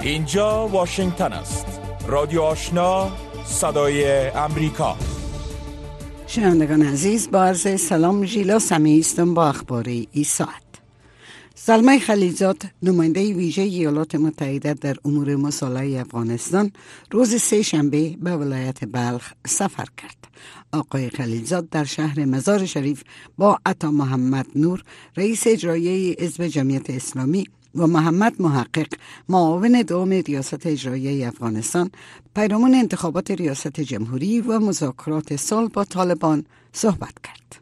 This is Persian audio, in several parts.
اینجا واشنگتن است. رادیو آشنا، صدای امریکا. شنوندگان عزیز، با عرض سلام، ژیلا سمیعی هستم با اخبار این ساعت. زلمه خلیلزاد، نماینده ویژه ایالات متحده در امور مصالحه افغانستان، روز سه‌شنبه به ولایت بلخ سفر کرد. آقای خلیلزاد در شهر مزار شریف با عطا محمد نور، رئیس اجرایی حزب جمعیت اسلامی، و محمد محقق، معاون دوم ریاست اجرایی افغانستان، پیرامون انتخابات ریاست جمهوری و مذاکرات صلح با طالبان صحبت کرد.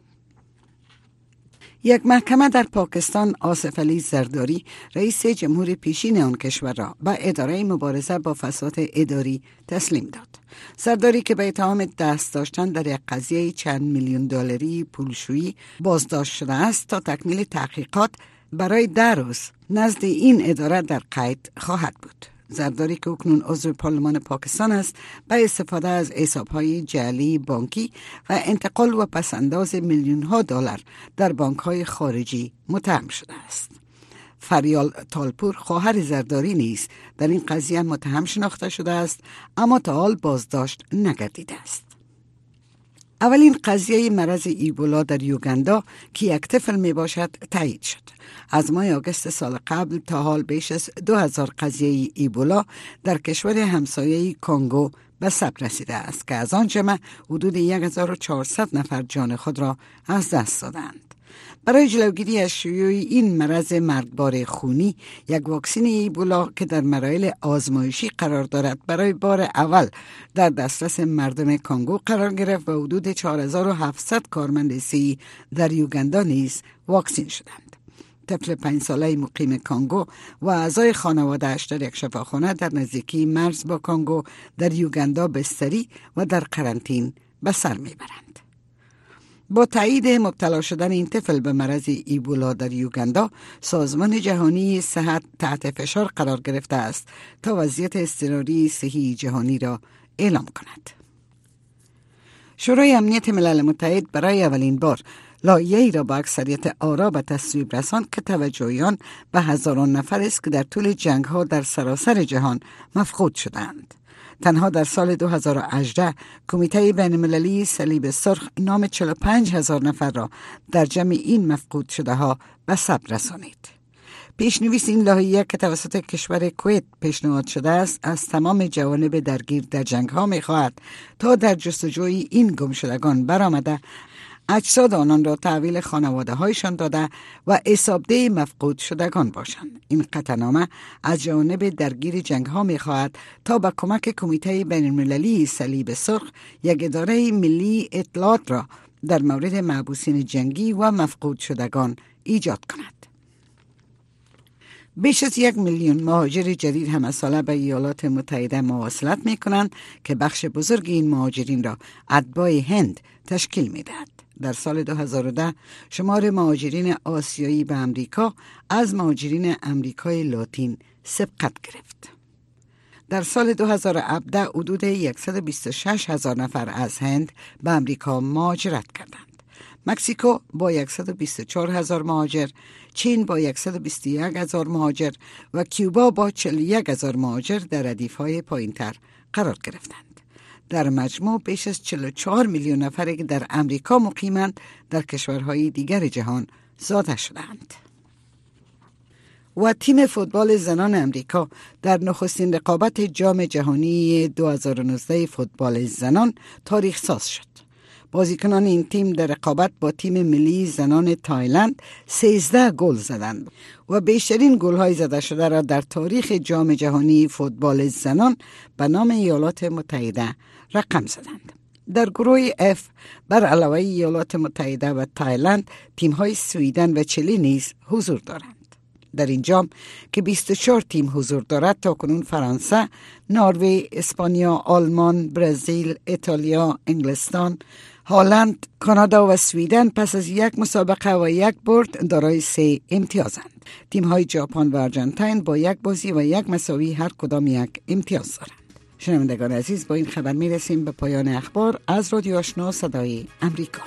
یک محکمه در پاکستان آصف علی زرداری، رئیس جمهور پیشین آن کشور را به اداره مبارزه با فساد اداری تسلیم داد. زرداری که به اتهام دست داشتن در یک قضیه چند میلیون دلاری پولشویی بازداشت شده است تا تکمیل تحقیقات برای 10 روز نزد این اداره در قید خواهد بود. زرداری که اکنون عضو پارلمان پاکستان است، به استفاده از حساب‌های جعلی بانکی و انتقال و پسنداز میلیون‌ها دلار در بانک‌های خارجی متهم شده است. فریال تالپور، خواهر زرداری نیز در این قضیه متهم شناخته شده است، اما تا حال بازداشت نگردیده است. اولین قضیه مرض ایبولا در یوگاندا که یک طفل می باشد تایید شد. از ماه آگوست سال قبل تا حال بیش از 2000 قضیه ایبولا در کشور همسایه کانگو به ثبت رسیده است که از آن جمع حدود 1400 نفر جان خود را از دست دادند. برای جلوگیری از شیوع این مرض مرگبار خونی، یک واکسن ایبولا که در مراحل آزمایشی قرار دارد برای بار اول در دسترس مردم کانگو قرار گرفت و حدود 4700 کارمند صحی در یوگاندا نیز واکسین شدند. طفل 5 ساله مقیم کانگو و اعضای خانواده‌اش در یک شفاخانه در نزدیکی مرز با کانگو در یوگاندا بستری و در قرنطین به سر میبرند. با تایید مبتلا شدن این طفل به مرض ایبولا در یوگاندا، سازمان جهانی صحت تحت فشار قرار گرفته است تا وضعیت اضطراری صحی جهانی را اعلام کند. شورای امنیت ملل متحد برای اولین بار لایحه‌ای را با اکثریت آرا به تصویب رساند که توجه آن به هزاران نفر است که در طول جنگ‌ها در سراسر جهان مفقود شدند. تنها در سال 2018 کمیته بین‌المللی صلیب سرخ نام 45,000 نفر را در جمع این مفقود شده ها به ثبت رسانید. پیشنویس این لایحه که توسط کشور کویت پیشنهاد شده است، از تمام جوانب درگیر در جنگ ها می خواهد تا در جستجوی این گمشدگان برآمده اجساد آنان را تحویل خانواده هایشان داده و حسابده مفقود شدگان باشند. این قطعنامه از جانب درگیر جنگ ها می خواهد تا با کمک کمیته بین‌المللی صلیب سرخ یک اداره ملی اطلاعات را در مورد محبوسین جنگی و مفقود شدگان ایجاد کند. بیش از 1 میلیون مهاجر جدید همه ساله به ایالات متحده مواصلت می کنند که بخش بزرگ این مهاجرین را اتباع هند تشکیل می دهد. در سال 2010 شمار مهاجرین آسیایی به امریکا از مهاجرین امریکای لاتین سبقت گرفت. در سال 2017 حدود 126,000 نفر از هند به امریکا مهاجرت کردند. مکزیکو با 124,000 مهاجر، چین با 121,000 مهاجر و کیوبا با 41,000 مهاجر در ردیف‌های پایین‌تر قرار گرفتند. در مجموع بیش از 44 میلیون نفری که در امریکا مقیمند در کشورهای دیگر جهان زاده شدند. و تیم فوتبال زنان امریکا در نخستین رقابت جام جهانی 2019 فوتبال زنان تاریخ ساز شد. بازیکنان این تیم در رقابت با تیم ملی زنان تایلند 13 گل زدند و بیشترین گل‌های زده شده را در تاریخ جام جهانی فوتبال زنان به نام ایالات متحده رقم زدند. در گروه F بر علاوه ایالات متحده و تایلند، تیم‌های سویدن و چلی نیز حضور دارند. در این جام که 24 تیم حضور دارد، تاکنون فرانسه، نروژ، اسپانیا، آلمان، برزیل، ایتالیا، انگلستان، هلند، کانادا و سویدن پس از یک مسابقه و یک برد دارای 3 امتیازند. تیم‌های ژاپن و آرژانتین با یک بازی و یک مساوی هر کدام یک امتیاز دارند. شنوندگان عزیز، با این خبر میرسیم به پایان اخبار از رادیو آشنا صدای امریکا.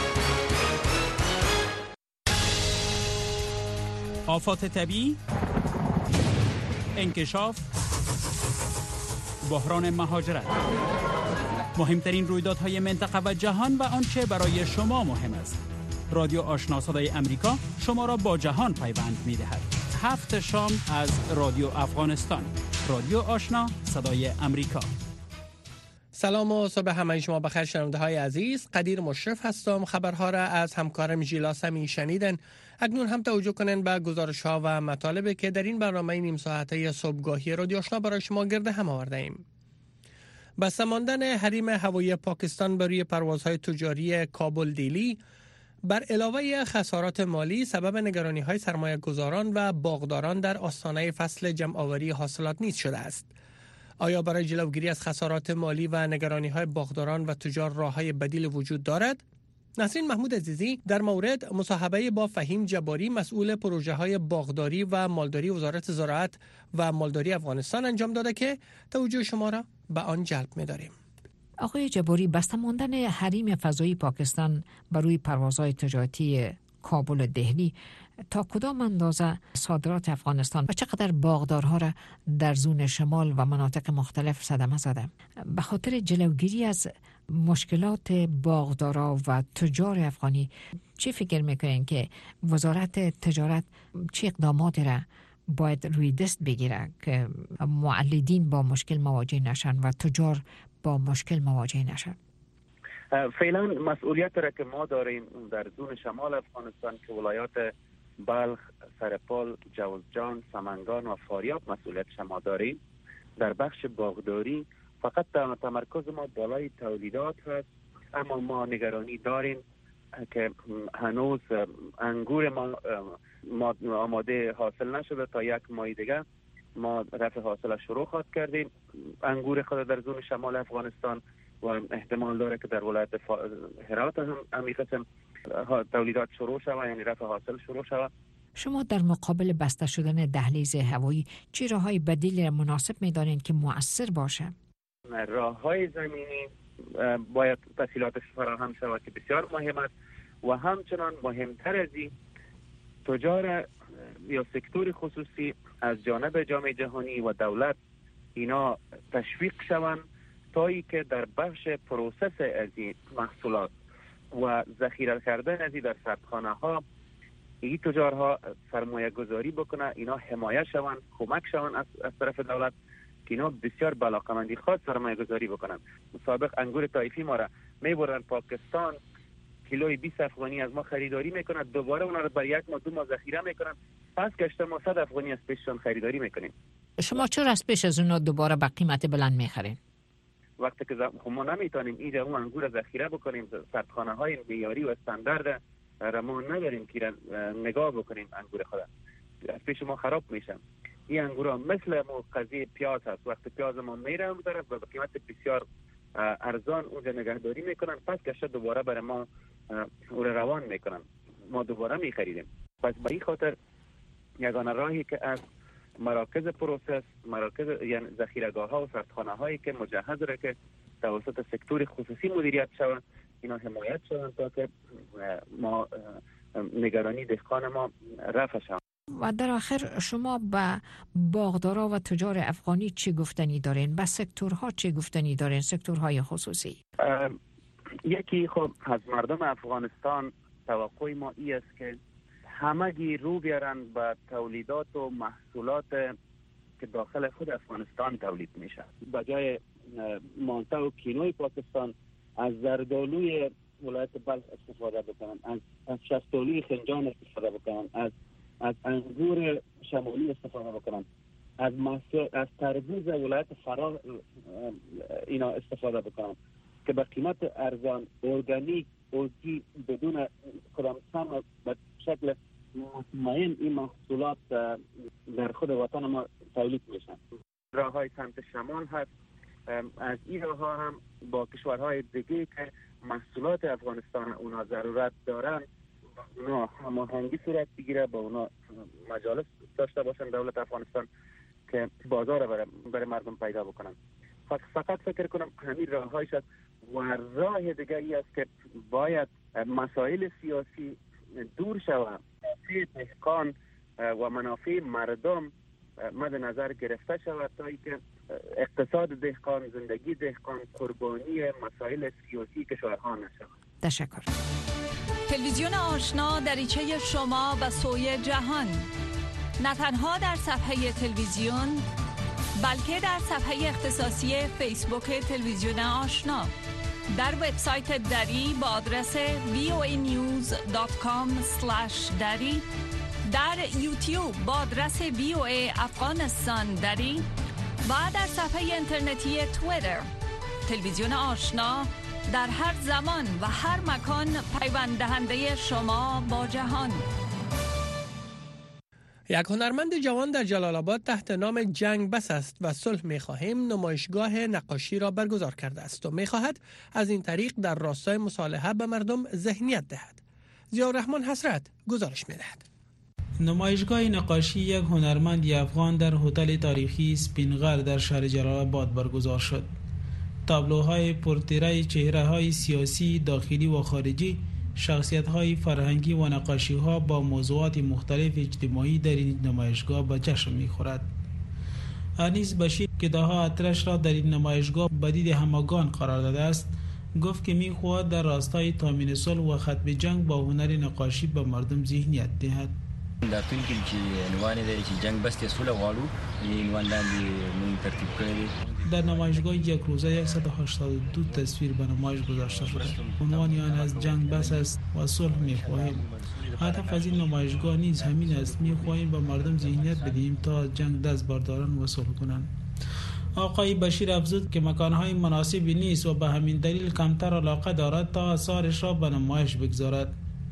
آفات طبیعی، انکشاف، بحران مهاجرت، مهمترین رویدادهای منطقه و جهان و آنچه برای شما مهم است. رادیو آشنا صدای امریکا شما را با جهان پیوند می‌دهد. 7 شام از رادیو افغانستان. رادیو آشنا صدای امریکا. سلام و صبح همه شما بخیر شنونده های عزیز. قدیر مشرف هستم. خبرها را از همکارم ژیلا سمی شنیدن. اکنون هم توجه کنین به گزارش ها و مطالبی که در این برنامه نیم ساعته صبحگاهی رادیو آشنا برای شما گرد هم آورده ایم. بسته ماندن حریم هوایی پاکستان بر روی پروازهای تجاری کابل دیلی بر علاوه خسارات مالی سبب نگرانی های سرمایه گذاران و باغداران در آستانه فصل جمع‌آوری حاصلات نیز شده است. آیا برای جلوگیری از خسارات مالی و نگرانی های باغداران و تجار راه‌های بدیل وجود دارد؟ نسرین محمود عزیزی در مورد مصاحبه با فهیم جباری مسئول پروژه های باغداری و مالداری وزارت زراعت و مالداری افغانستان انجام داده که توجه شما را به آن جلب می‌داریم. آقای جباری، بسته ماندن حریم فضایی پاکستان بر روی پروازهای تجارتی کابل و دهلی تا کدام اندازه صادرات افغانستان و چقدر باغدارها را در زون شمال و مناطق مختلف صدمه زده؟ به خاطر جلوگیری از مشکلات باغدارا و تجار افغانی چی فکر میکنین که وزارت تجارت چه اقداماتی را باید روی دست بگیره که مولدین با مشکل مواجه نشن و تجار با مشکل مواجه نشن؟ فعلا مسئولیت را که ما داریم در زون شمال افغانستان که ولایات بلخ، سرپال، جوزجان، سمنگان و فاریاب مسئولیت ما داریم. در بخش باغداری فقط تمرکز ما بالای تولیدات هست، اما ما نگرانی داریم که هنوز انگور ما آماده حاصل نشده. تا یک ماه دیگه ما رفع حاصل شروع خواهد کردیم انگور خود در زون شمال افغانستان و احتمال داره که در ولایت هرات هم همین قسم تولیدات شروع شود، یعنی رفع حاصل شروع شود. شما در مقابل بسته شدن دهلیز هوایی چه راههای بدیل مناسب می‌دانید که مؤثر باشه؟ راههای زمینی باید تسهیلاتش فراهم شود که بسیار مهم است و همچنان مهمتر از این تجار یا سکتور خصوصی از جانب جامعه جهانی و دولت اینا تشویق شوند تا ای که در بخش پروسس از این محصولات و ذخیره کردن از این در سردخانه ها این تجارها سرمایه گذاری بکنه، اینا حمایه شوند، کمک شوند از طرف دولت که اینا بسیار بلاقمندی خاص سرمایه گذاری بکنن. مسابق انگور طایفی ما را میبرن پاکستان، کیلوی 20 افغانی از ما خریداری میکنن، دوباره اونا رو برای 1 ماه 2 ماه ذخیره میکنن، پس گشته ما 100 افغانی از پیششون خریداری میکنیم. شما چرا از پیش از اون دوباره به قیمت بلند میخرین؟ وقتی که ما نمیتونیم اینجا اون انگور ذخیره بکنیم، سردخانه های معیاری و استاندارد ما نداریم که نگاه بکنیم انگور خود از پیش ما خراب میشن. این انگورا مثل قضیه پیاز هست، وقتی پیاز ما میره اون طرف به قیمت بسیار ارزان اونجا نگهداری میکنن، پس گشته دوباره برای ما او روان میکنن، ما دوباره میخریدیم. پس به این خاطر یگانه راهی که از مراکز پروسس، مراکز یعنی ذخیره‌گاه ها و سردخانه هایی که مجهز را که توسط سکتور خصوصی مدیریت شوند اینا حمایت شوند تا که ما نگرانی دهقان ما رفع شوند. و در آخر شما به باغدارا و تجار افغانی چی گفتنی دارین؟ به سکتورها چی گفتنی دارین؟ سکتورهای خصوصی؟ یکی خب از مردم افغانستان توقع ما ای است که همگی رو بیارن به تولیدات و محصولات که داخل خود افغانستان تولید میشه. بجای مانتا و کینوی پاکستان از زردآلوی ولایت بلخ استفاده بکنن، از شفتالوی خنجان استفاده بکنن، از انگور شمالی استفاده بکنن، از تربوز ولایت فراه اینا استفاده بکنن که به قیمت ارزان، ارگانیک، اوزی، بدون کدام سم به شکل مطمئن این محصولات در خود وطن ما تولید میشن. راههای سمت شمال هست، از این راه هم با کشورهای دیگه که محصولات افغانستان اونا ضرورت دارن اونا هماهنگی صورت بگیره، با اونا مجالس داشته باشن دولت افغانستان که بازار برای مردم پیدا بکنن. فقط فکر کنم همین راههایش است و راه دیگری است که باید مسائل سیاسی دور شود، منافع دهقان و منافع مردم مد نظر گرفته شود تا اینکه اقتصاد دهقان، زندگی دهقان قربانی مسائل سیاسی کشورها نشود. تشکر. تلویزیون آشنا دریچه شما به سوی جهان، نه تنها در صفحه تلویزیون بلکه در صفحه اختصاصی فیسبوک تلویزیون آشنا، در وبسایت دری با آدرس voanews.com/dari، در یوتیوب با آدرس VOA افغانستان دری و در صفحه اینترنتی توییتر. تلویزیون آشنا در هر زمان و هر مکان پیوند دهنده شما با جهان. یک هنرمند جوان در جلال آباد تحت نام جنگ بس است و صلح می‌خواهیم نمایشگاه نقاشی را برگزار کرده است و می‌خواهد از این طریق در راستای مصالحه به مردم ذهنیت دهد. ضیاءالرحمن حسرت گزارش می‌دهد. نمایشگاه نقاشی یک هنرمند افغان در هتل تاریخی سپینغر در شهر جلال آباد برگزار شد. تابلوهای پرتیره چهره‌های سیاسی داخلی و خارجی، شخصیت‌های فرهنگی و نقاشی‌ها با موضوعات مختلف اجتماعی در این نمایشگاه به جشن می‌خورد. انیس بشیر که ده‌ها اطرش را در این نمایشگاه به دید همگان قرار داده است، گفت که می‌خواهد در راستای تامین صلح و ختم جنگ با هنر نقاشی به مردم ذهنیت دهد. دا ټول کې چې عنوان دی چې جنگ بس ته صلح غواړو، این عنوان لاندې موږ ترتیب کړی. در نمایشگاه یک روزه 182 تصویر به نمایش گذاشته شده. عنوان آن از جنگ بس است و صلح می‌خواهیم. هدف از این نمایشگاه نیز همین است، می‌خواهیم به مردم ذهنیت بدهیم تا جنگ دست بردارند و صلح کنند. آقای بشیر افزود که مکانهای مناسبی نیست و به همین دلیل کمتر علاقه دارد تا آثارش را به نمایش بگذارد.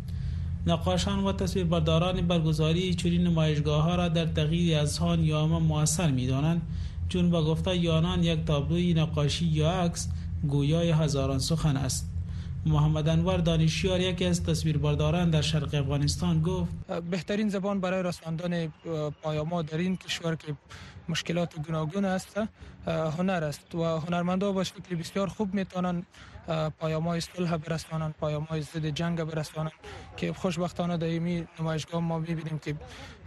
نقاشان و تصویربرداران برگزاری چنین نمایشگاه‌ها را در تغییر اذهان یا عامه مؤثر می‌دانند، چون با گفته آنان یک تابلوی نقاشی یا عکس گویای هزاران سخن است. محمد انور دانشیار یکی از تصویربرداران در شرق افغانستان گفت بهترین زبان برای رساندن پیام‌ها در این کشور که مشکلات گوناگون است هنر است و هنرمندان با شکل بسیار خوب میتونن پیام‌های صلح برسانند، پیام‌های ضد جنگ برسانند که خوشبختانه در این نمایشگاه ما می‌بینیم که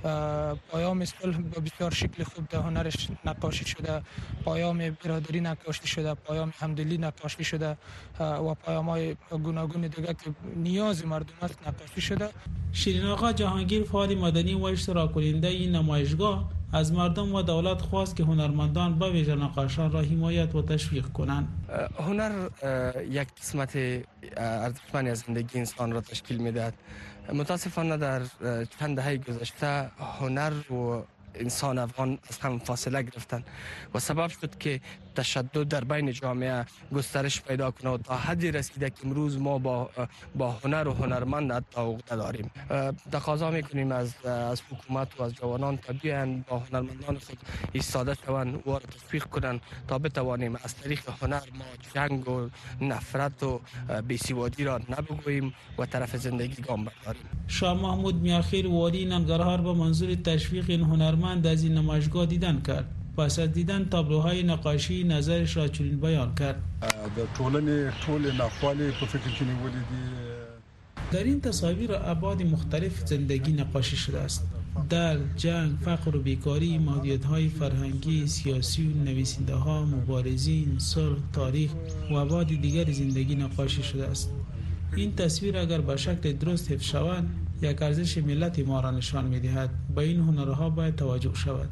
پیام صلح به بسیار شکل خوب در هنرش نقاشی شده، پیام برادری نقاشی شده، پیام همدلی نقاشی شده و پیام‌های گوناگون دیگر که نیاز مردم است نقاشی شده. شیرین آقا جهانگیر فعال مدنی و اشتراک کننده این نمایشگاه از مردم و دولت خواست که هنرمندان به ویژه نقاشان را حمایت و تشویق کنند. هنر یک قسمت ارزشمندی از زندگی انسان را تشکیل می‌دهد. متاسفانه در چند دهه گذشته هنر و انسان افغان از هم فاصله گرفتن و سبب شد که تشدد در بین جامعه گسترش پیدا کنه و تا حدی رسیده که امروز ما با هنر و هنرمند حتی عقده داریم. تقاضا میکنیم از حکومت و از جوانان تا بیان با هنرمندان خود ایستاده شوند و را تشویق کنند تا بتوانیم از طریق هنر ما جنگ و نفرت و بی‌سوادی را نبگوییم و طرف زندگی گام برداریم. شاه محمود میاخیل والی ننگرهار به منظور تشویق این هنرمند از این نمایشگاه دیدن کرد. پس از دیدن تابلوهای نقاشی نظرش را چنین بیان کرد: د ټولنې ټول ناخوالې په فکر کې نیولې دي. در این تصاویر ابعاد مختلف زندگی نقاشی شده است. در جنگ، فقر و بیکاری، محدودیت‌های فرهنگی، سیاسی و نویسنده‌ها، مبارزین، صلح، تاریخ و ابعاد دیگر زندگی نقاشی شده است. این تصویر اگر به شکل درست حفظ شوند، یک ارزش ملت ما را نشان می‌دهد. به این هنرها باید توجه شود.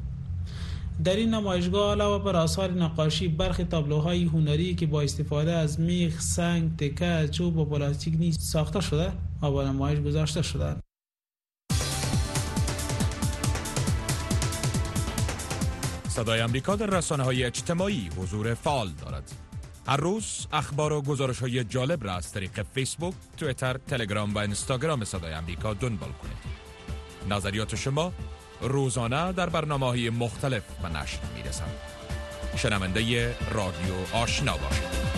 در این نمایشگاه علاوه بر آثار نقاشی، برخی تابلوهای هنری که با استفاده از میخ، سنگ، تکه، چوب و پلاستیک نیز ساخته شده و به نمایش گذاشته شدند. صدای امریکا در رسانه‌های اجتماعی حضور فعال دارد. هر روز اخبار و گزارش‌های جالب را از طریق فیسبوک، توییتر، تلگرام و اینستاگرام صدای امریکا دنبال کنید. نظریات شما روزانه در برنامه‌های مختلف به نشر می‌رسند. شنونده رادیو آشنا باشید.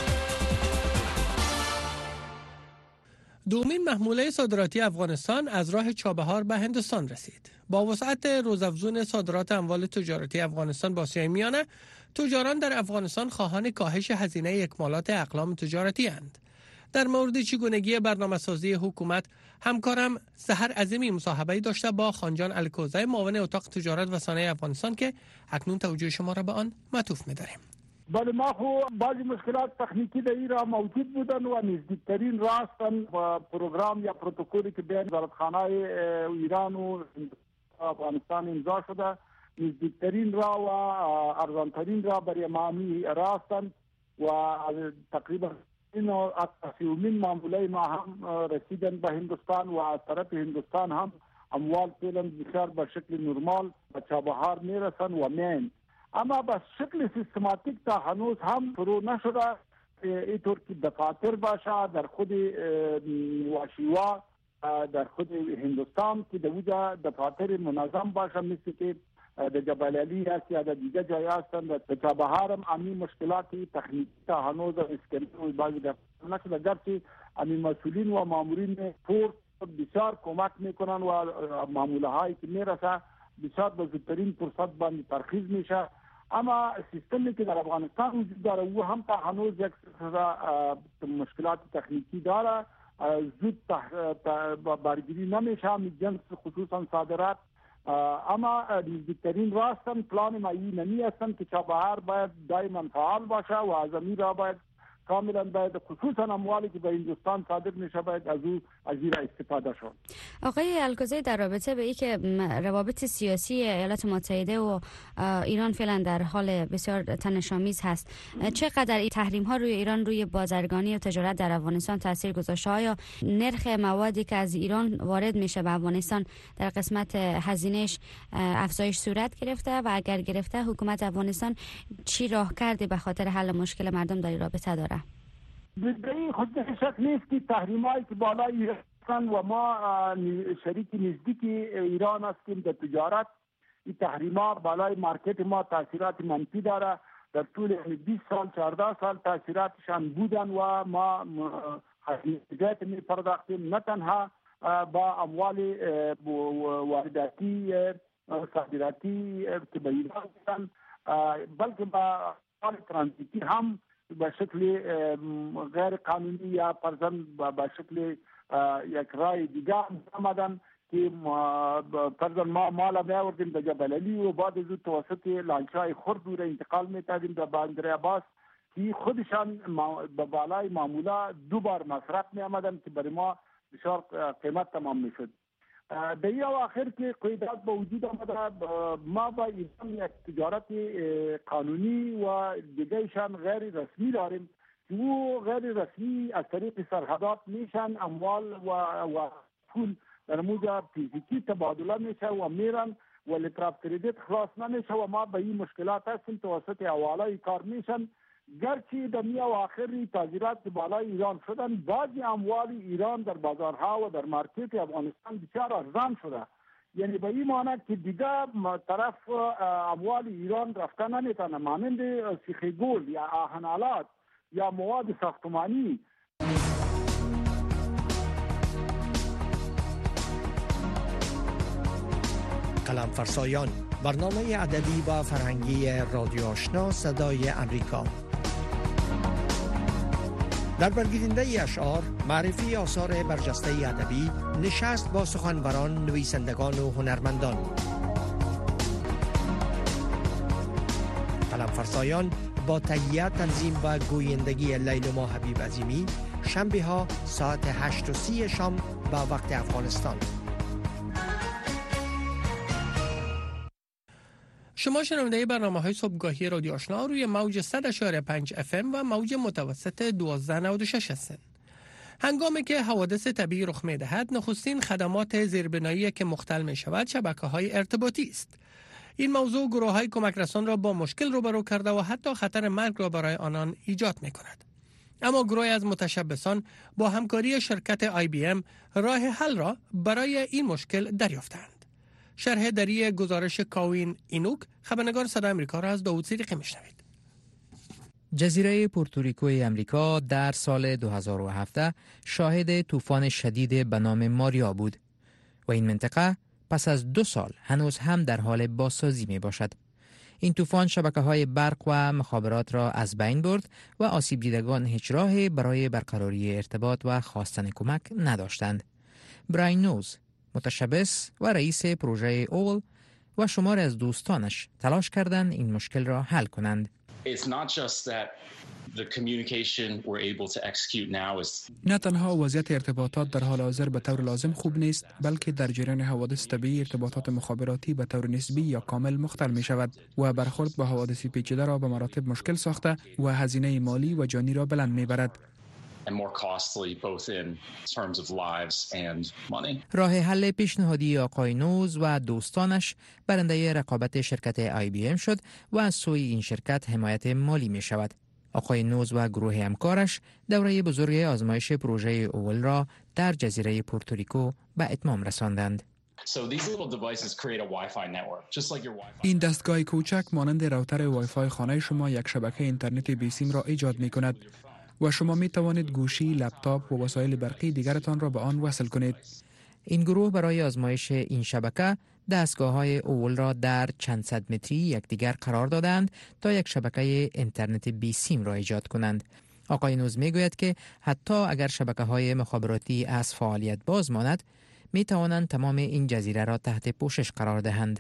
دومین محموله صادراتی افغانستان از راه چابهار به هندوستان رسید. با وسعت روزافزون صادرات اموال تجارتی افغانستان با آسیای میانه، تجاران در افغانستان خواهان کاهش هزینه اکمالات اقلام تجارتی اند. در مورد چگونگی برنامه‌سازی حکومت، همکارم سحر عظیمی مصاحبه‌ای داشته با خانجان الکوزی، معاون اتاق تجارت و صنایع افغانستان که اکنون توجه شما را به آن معطوف می‌داریم. بله، ما خو بعضی مشکلات تکنیکی در ایران موجود بودن و نزدیکترین راستن و پروگرام یا پروتکلی که بین وزارتخانه ایران و افغانستان امضا شده، نزدیکترین را و ارزانترین را برای مامی راستن و تقریبا این معامله ما هم رسیدن به هندوستان و از طرف هندوستان هم اموال فعلا بسیار به شکل نرمال به چابهار میرسن و مین، اما به شکل سیستماتیک تا هنوز هم شروع نشده. اینطور که دفاتر باشه در خود واشیوا، در خود هندوستان که دوجا دفاتر منظم باشه، مثل که در جبل علی هست یا در دیگه جای هستن. در چابهار هم همین مشکلات تکنیکی تا هنوز اسکلت و بعضی دفاتر نشده، گرچه همین مسئولین و مامورین پورت بسیار کمک میکنن و معامله هایی که میرسه بسیار به زودترین فرصت باندې ترخیص میشه. اما سیستمی که در افغانستان وجود داره او هم تا هنوز یک مشکلات تکنیکی داره، زود برگیری نمیشه همین جنس، خصوصا صادرات. اما نزدیکترین راستن پلان مایی نمی هستن که چابهار باید دائما فعال باشه و از امیر را باید کاملا باید خصوصا اموالی که به هندوستان صادر میشه باید از این استفاده شد. آقای الکوزی، در رابطه به اینکه روابط سیاسی ایالات متحده و ایران فعلا در حال بسیار تنش‌آمیز هست، چقدر این تحریم ها روی ایران روی بازرگانی و تجارت در افغانستان تاثیر گذاشته؟ آیا نرخ موادی که از ایران وارد میشه به افغانستان در قسمت هزینه‌اش افزایش صورت گرفته و اگر گرفته حکومت افغانستان چی راه کرده به خاطر حل مشکل مردم در این رابطه داره؟ به این خود شک نیست که تحریمایی که بالای هستن و ما شریک نزدیک ایران هستیم در تجارت، این تحریمات بالای مارکت ما تاثیرات منفی داره. در طول 20 سال 14 سال تاثیراتشان بودن و ما حقیقت می پرداختیم، نه تنها با اموال وارداتی صادراتی که به ایران هستن، بلکه با اموال ترانزیتی هم به شکل غیر قانونی یا فرضاً به شکل یک رای دیگه آمدن که فرضاً ما مال می‌آوردیم به جبل علی و بعد از توسط لانچای خرد رو انتقال می‌کردیم به بندر عباس که خودشان به بالای معمولا 2 بار مصرف می‌آمدن که برای ما بسیار قیمت تمام می‌شد. در این اواخر که قیدات به وجود آمده، ما با ایران یک تجارت قانونی و دیگهشان غیر رسمی داریم که او غیر رسمی از طریق سرحدات میشن، اموال و پول در موجب فیزیکی تبادله میشه و میرن و لتراف کردیت خلاص نمیشه و ما به این مشکلات هستیم. توسط حواله کار میشن، گرچه در این اواخر تغییرات بالای ایران شدن، بعضی اموال ایران در بازارها و در مارکت افغانستان بسیار ارزان شده. یعنی به این معنی که دیگه طرف اموال ایران رفته نمیتونه، مانند سیخ گل یا آهنالات یا مواد ساختمانی. قلم فرسایان، برنامه ادبی و فرهنگی رادیو آشنا صدای امریکا. در برگیرنده اشعار، معرفی آثار برجسته ادبی، نشست با سخنوران، نویسندگان و هنرمندان. قلم فرسایان با تهیه، تنظیم و گویندگی لیلما حبیب عظیمی، شنبه ها ساعت 8:30 شام با وقت افغانستان. شما شنونده برنامه‌های صبحگاهی رادیو آشنا روی موج 100.5 FM و موج متوسط 1296 هستند. هنگامی که حوادث طبیعی رخ می‌دهد، نخستین خدمات زیربنایی که مختل می‌شود شبکه‌های ارتباطی است. این موضوع گروه‌های کمک رسان را با مشکل روبرو کرده و حتی خطر مرگ را برای آنان ایجاد می‌کند. اما گروهی از متشبثان با همکاری شرکت IBM راه حل را برای این مشکل دریافتند. شرح دری گزارش کاوین اینوک، خبرنگار صدای آمریکا را از داوود صدیقی میشنوید. جزیره پورتوریکوی امریکا در سال 2017 شاهد طوفان شدید به نام ماریا بود و این منطقه پس از 2 سال هنوز هم در حال بازسازی می باشد. این طوفان شبکه‌های برق و مخابرات را از بین برد و آسیب دیدگان هیچ راهی برای برقراری ارتباط و خواستن کمک نداشتند. براین نوز، متشبث و رئیس پروژه اول و شمار از دوستانش تلاش کردند این مشکل را حل کنند. نه تنها وضعیت ارتباطات در حال حاضر به طور لازم خوب نیست، بلکه در جریان حوادث طبیعی ارتباطات مخابراتی به طور نسبی یا کامل مختل می شود و برخورد با حوادث پیچیده را به مراتب مشکل ساخته و هزینه مالی و جانی را بلند می برد. راه حل پیشنهادی آقای نوز و دوستانش برنده رقابت شرکت IBM شد و از سوی این شرکت حمایت مالی می شود. آقای نوز و گروه همکارش دوره بزرگ آزمایش پروژه اول را در جزیره پورتوریکو به اتمام رساندند. این دستگاه کوچک مانند راوتر وای فای خانه شما یک شبکه اینترنت بی سیم را ایجاد می کند و شما می توانید گوشی، لپتاپ و وسایل برقی دیگرتان را به آن وصل کنید. این گروه برای آزمایش این شبکه دستگاه‌های اول را در چند صد متری یکدیگر قرار دادند تا یک شبکه اینترنت بی سیم را ایجاد کنند. آقای نوز میگوید که حتی اگر شبکه‌های مخابراتی از فعالیت باز ماند، می توانند تمام این جزیره را تحت پوشش قرار دهند.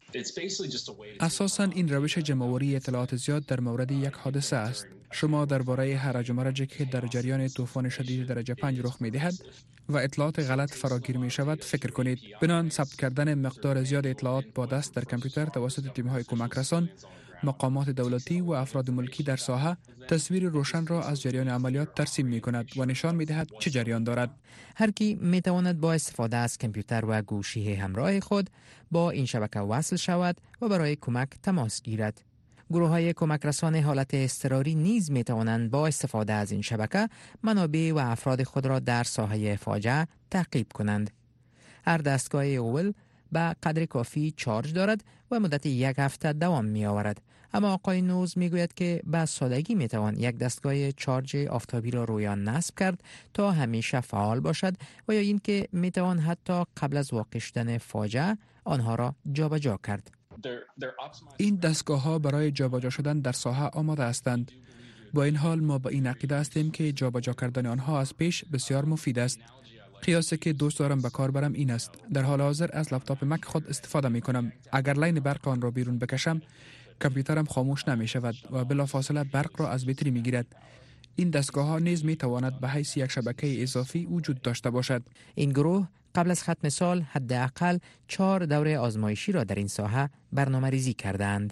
اساساً این روش جمع‌آوری اطلاعات زیاد در مورد یک حادثه است. شما درباره هرج و مرجی که در جریان طوفان شدید درجه 5 رخ می‌دهد و اطلاعات غلط فراگیر می شود فکر کنید. بنان ثبت کردن مقدار زیاد اطلاعات با دست در کامپیوتر توسط تیم‌های کمک رسان، مقامات دولتی و افراد ملکی در ساحه تصویر روشن را از جریان عملیات ترسیم می کند و نشان می دهد چه جریان دارد. هر کی می تواند با استفاده از کامپیوتر و گوشی همراه خود با این شبکه وصل شود و برای کمک تماس گیرد. گروه‌های کمک رسان حالت اضطراری نیز می توانند با استفاده از این شبکه منابع و افراد خود را در ساحه فاجعه تعقیب کنند. هر دستگاه اول به قدر کافی چارج دارد و مدت یک هفته دوام می آورد. اما آقای نوز می گوید که به سادگی می توان یک دستگاه چارج آفتابی را روی آن نصب کرد تا همیشه فعال باشد و یا اینکه می توان حتی قبل از واقع شدن فاجعه آنها را جابجا کرد. این دستگاه‌ها برای جابجا شدن در ساحه آماده هستند. با این حال ما به این عقیده هستیم که جابجا کردن آنها از پیش بسیار مفید است. قیاسی که دوست دارم به کار برم این است: در حال حاضر از لپتاپ مک خود استفاده می کنم. اگر لین برق آن را بیرون بکشم، کامپیوترم خاموش نمی شود و بلافاصله برق را از بطری می گیرد. این دستگاه ها نیز می تواند به حیث یک شبکه اضافی وجود داشته باشد. این گروه قبل از ختم سال حداقل 4 دوره آزمایشی را در این ساحه برنامه ریزی کردند.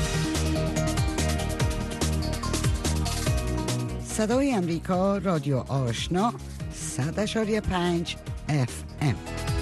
صدای امریکا، رادیو آشنا، 100.5 FM.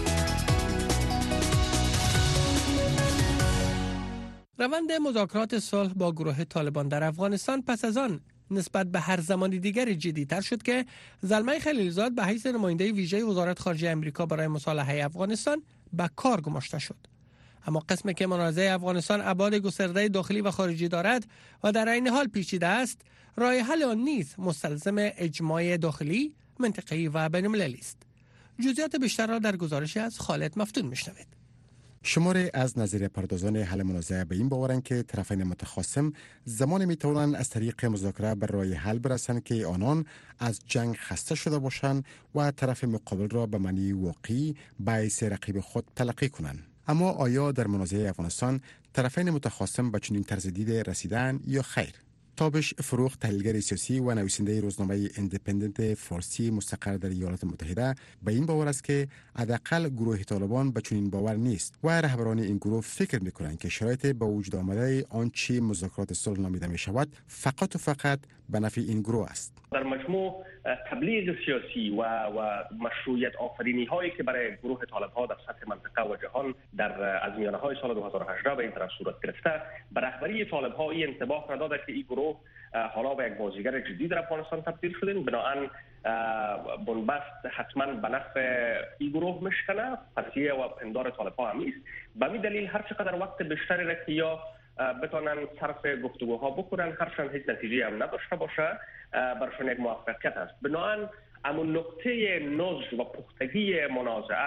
روند مذاکرات صلح با گروه طالبان در افغانستان پس از آن نسبت به هر زمان دیگر جدی‌تر شد که زلمه خلیلزاد به حیث نماینده ویژه وزارت خارجه آمریکا برای مصالحه افغانستان به کار گماشته شد. اما قسمی که منازعه افغانستان ابعاد گسترده داخلی و خارجی دارد و در عین حال پیچیده است، راه حل آن نیز مستلزم اجماع داخلی، منطقه‌ای و بین‌المللی است. جزئیات بیشتر را در گزارشی از خالد مفتون میشنوید. شماری از نظریه پردازان حل منازعه به این باورند که طرفین متخاصم زمانی می توانند از طریق مذاکره بر راه حل برسند که آنان از جنگ خسته شده باشند و طرف مقابل را به معنی واقعی باعث رقیب خود تلقی کنند. اما آیا در منازعه افغانستان طرفین متخاصم به چنین طرز دید رسیدن یا خیر؟ تابش فروغ، تحلیلگر سیاسی و نویسنده روزنامه ایندیپندنت فارسی مستقر در ایالات متحده، به این باور است که حداقل گروه طالبان به چنین باور نیست و رهبران این گروه فکر می‌کنند که شرایط به وجود آمده آنچه مذاکرات صلح نامیده می‌شود فقط و فقط به نفع این گروه است. در مجموع تبلیغ سیاسی و مشروعیت آفرینی هایی که برای گروه طالب ها در سطح منطقه و جهان در از میانه های سال 2018 به این طرف صورت گرفته، به رهبری طالب ها این انطباع را داده که این گروه حالا به یک بازیگر جدی در افغانستان تبدیل شدن، بنابراین بنبست حتما به نفع این گروه مشکنه، پسیه و پندار طالب ها هم است. به این دلیل هر چقدر وقت بیشتری را که یا بتونن صرف گفتگوها بکنن، هرچند هیچ نتیجه هم نداشته باشه، برشان یک موفقیت است. بنابراین اما نقطه نضج و پختگی منازعه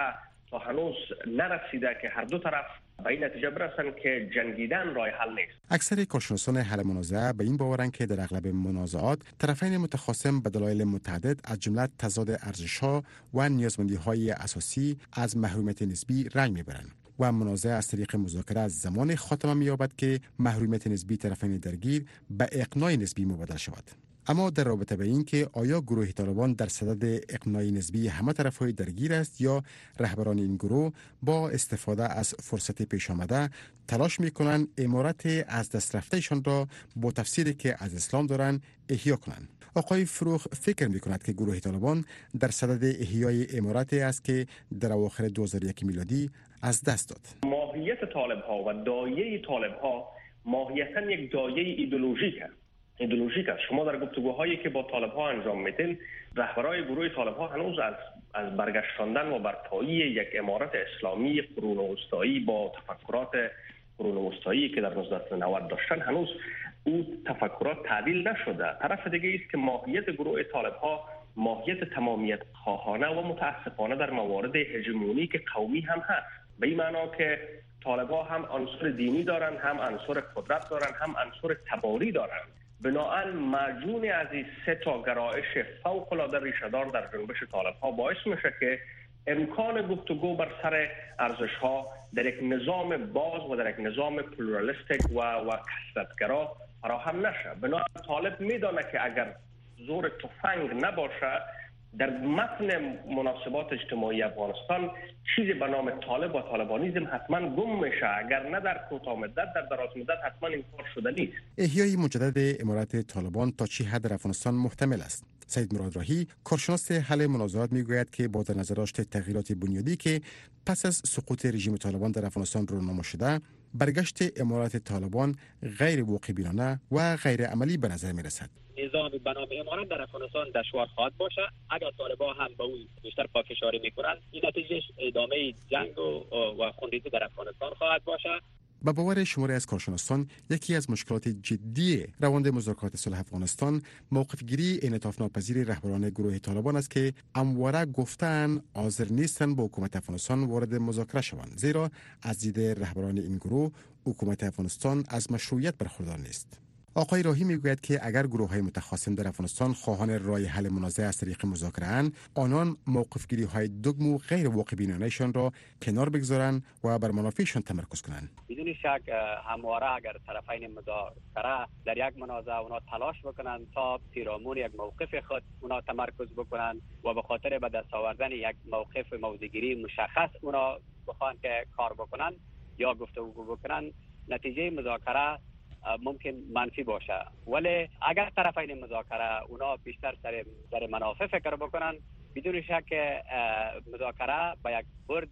تا هنوز نرسیده که هر دو طرف به این نتیجه برسن که جنگیدن راه حل نیست. اکثر کارشناسان حل منازعه به این باورند که در اغلب منازعات طرفین متخاصم به دلایل متعدد از جمله تضاد ارزش‌ها و نیازمندی‌های اساسی از محرومیت نسبی رنج میبرند و منازعه از طریق مذاکره از زمان خاتمه می‌یابد که محرومیت نسبی طرفین درگیر به اقناع نسبی مبادله شود. اما در رابطه به این که آیا گروه طالبان در صدد اقناع نسبی همه طرف‌های درگیر است یا رهبران این گروه با استفاده از فرصت پیش آمده تلاش می‌کنند امارت از دست رفته‌شان را با تفسیری که از اسلام دارند احیا کنند. آقای فروخ فکر می‌کند که گروه طالبان در صدد احیای امارتی است که در اواخر 2001 میلادی از دست داد. ماهیت طالب‌ها و دایه طالب‌ها ماهیتاً یک دایه ایدئولوژیک است. شما در گفتگوهایی که با طالب‌ها انجام میدین، رهبرای گروه طالب‌ها هنوز از برگشتاندن و برپایی یک امارت اسلامی قرون وسطایی با تفکرات قرون وسطایی که در 1990 داشتن، هنوز اون تفکرات تعدیل نشده. طرف دیگه است که ماهیت گروه طالب‌ها ماهیت تمامیت خواهانه و متاسفانه در موارد هژمونیک قومی هم هست. به این معنا که طالب‌ها هم عنصر دینی دارن، هم عنصر قدرت دارن، هم عنصر تباری دارن. بنابراین مجموعه از این سه تا گرایش فوق‌العاده ریشه‌دار در جنبش طالب‌ها باعث میشه که امکان گفتگو بر سر ارزش‌ها در یک نظام باز و در یک نظام پلورالیستیک و کثرت‌گرا فراهم نشه. بنابراین طالب میدونه که اگر زور تفنگ نباشه، در متن مناسبات اجتماعی افغانستان چیزی به نام طالب و طالبانیزم حتما گم میشه. اگر نه در کوتاه مدت، در دراز مدت حتما این کار شده نیست. احیای مجدد امارت طالبان تا چه حد در افغانستان محتمل است؟ سید مراد راهی، کارشناس حل منازعات، میگوید که با در نظر داشت تغییرات بنیادی که پس از سقوط رژیم طالبان در افغانستان رونما شده، برگشت امارت طالبان غیر واقع بینانه و غیر عملی به نظر می رسد. نظام به نام امارت در افغانستان دشوار خواهد باشه. اگر طالبان هم به اون بیشتر پافشاری میکنند، این نتیجه ادامه جنگ و خونریزی در افغانستان خواهد باشه. به باور شماری از کارشناسان، یکی از مشکلات جدی روند مذاکرات صلح افغانستان موقفگیری انعطاف ناپذیر رهبران گروه طالبان است که همواره گفتن حاضر نیستند با حکومت افغانستان وارد مذاکره شوند، زیرا از دید رهبران این گروه حکومت افغانستان از مشروعیت برخوردار نیست. آقای راهی میگوید که اگر گروه‌های متخاصم در افغانستان خواهان راه حل منازعه از طریق مذاکره اند، آنان موقفگیری‌های دگم و غیر واقع بینانه‌شان را کنار بگذارند و بر منافعشان تمرکز کنند. بدون شک همواره اگر طرفین مذاکره در یک منازعه اونا تلاش بکنند تا پیرامون یک موقف خود اونا تمرکز بکنند و به خاطر به دست آوردن یک موقف موضع‌گیری مشخص اونا بخوان که کار بکنند یا گفتگو بکنند، نتیجه مذاکره ممکن منفی باشه. ولی اگر طرفین مذاکره اونا بیشتر سر منافع فکر بکنن، بدون شک مذاکره با یک برد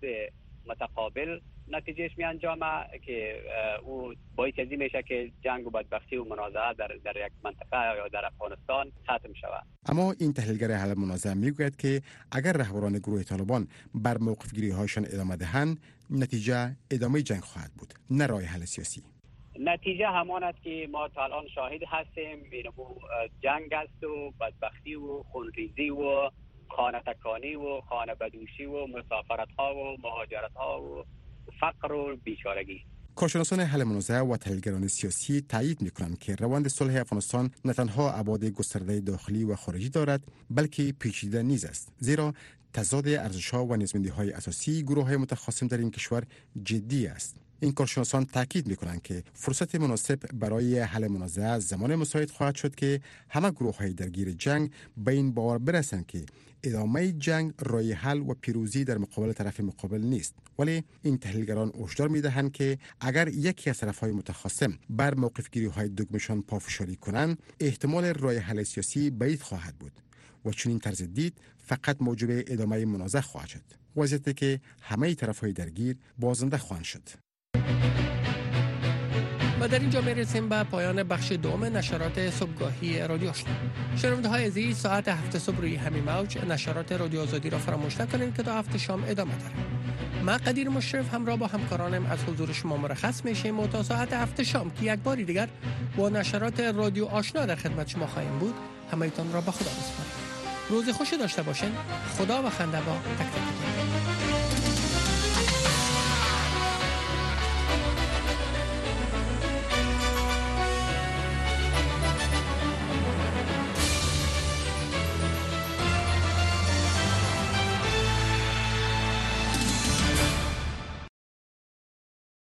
متقابل نتیجهش می انجامه که او باعث میشه که جنگ و بدبختی و منازعه در یک منطقه یا در افغانستان ختم شود. اما این تحلیلگر حل منازعه میگوید که اگر رهبران گروه طالبان بر موقفگیری هایشان ادامه دهند، نتیجه ادامه جنگ خواهد بود، نه راه حل سیاسی. نتیجه همان است که ما تا الان شاهد هستیم. جنگ است و بدبختی و خونریزی و خانه تکانی و خانه بدوشی و مسافرت ها و مهاجرت ها و فقر و بیچارگی. کارشناسان حل منازعه و تحلیلگران سیاسی تایید می‌کنند که روند صلح افغانستان نه تنها ابعاد گسترده داخلی و خارجی دارد، بلکه پیچیده نیز است، زیرا تضاد ارزش‌ها و نیازمندی‌های اساسی گروه‌های متخاصم در این کشور جدی است. این کارشناسان تاکید می‌کنند که فرصت مناسب برای حل منازعه زمان مساعد خواهد شد که همه گروه‌های درگیر جنگ به این باور برسند که ادامه جنگ راه حل و پیروزی در مقابل طرف مقابل نیست. ولی این تحلیلگران هشدار می‌دهند که اگر یکی از طرف‌های متخاصم بر موقف‌گیری‌های دگمشان پافشاری کنند، احتمال راه حل سیاسی بعید خواهد بود و چنین طرز دید فقط موجب ادامه منازعه خواهد شد، وضعیتی که همه طرف‌های درگیر بازنده خواهند شد. و در اینجا میرسیم به پایان بخش دوم نشرات صبحگاهی رادیو آشنا. شنونده‌های عزیز، ساعت 7 صبح روی همین موج نشرات رادیو آزادی را فراموش نکنید که تا 7 شام ادامه داره. من قدیر مشرف همراه با همکارانم از حضور شما مرخص میشیم و تا ساعت 7 شام که یک باری دیگر با نشرات رادیو آشنا در خدمت شما خواهیم بود، همه‌تان را به خدا بسپارم. روز خوشی داشته باشین. خدا و خنده با تک تک.